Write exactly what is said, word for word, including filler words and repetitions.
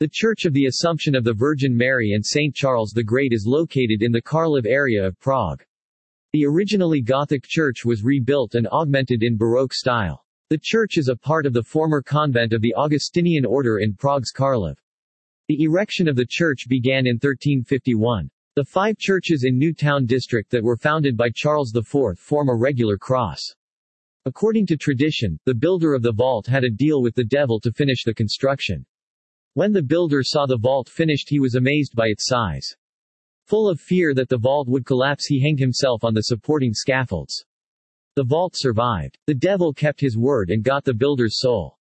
The Church of the Assumption of the Virgin Mary and Saint Charles the Great is located in the Karlov area of Prague. The originally Gothic church was rebuilt and augmented in Baroque style. The church is a part of the former convent of the Augustinian order in Prague's Karlov. The erection of the church began in thirteen fifty-one. The five churches in New Town district that were founded by Charles the Fourth form a regular cross. According to tradition, the builder of the vault had a deal with the devil to finish the construction. When the builder saw the vault finished, he was amazed by its size. Full of fear that the vault would collapse, he hanged himself on the supporting scaffolds. The vault survived. The devil kept his word and got the builder's soul.